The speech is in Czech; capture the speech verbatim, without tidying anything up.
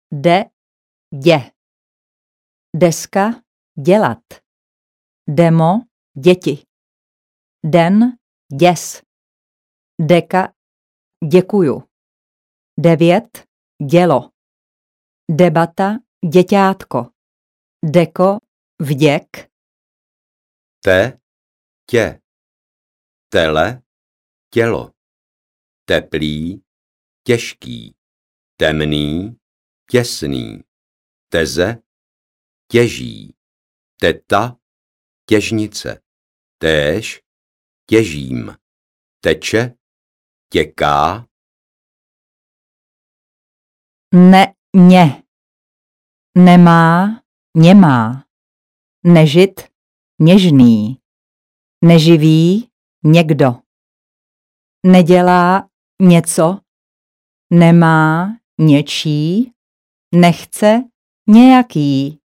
De, dě. Deska, dělat. Demo, děti. Den, děs. Deka, děkuju. Devět, dělo. Debata, děťátko. Deko, vděk. Te, tě. Tele, tělo. Teplý, těžký. Temný, těsný. Teze, těží. Teta, těžnice. Též, těžím. Teče, těká. Ne, ně. Nemá, němá. Nežit, něžný. Neživý, někdo. Nedělá, něco. Nemá, něčí. Nechce, nějaký.